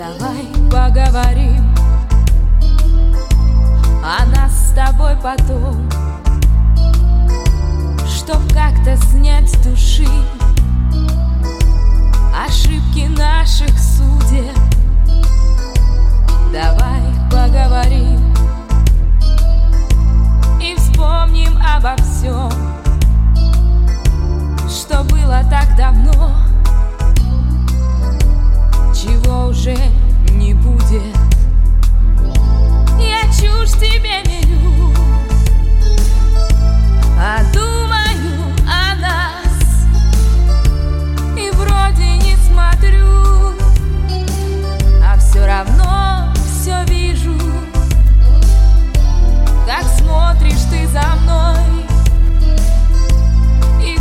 Давай поговорим о нас с тобой потом, чтоб как-то снять с души ошибки наши.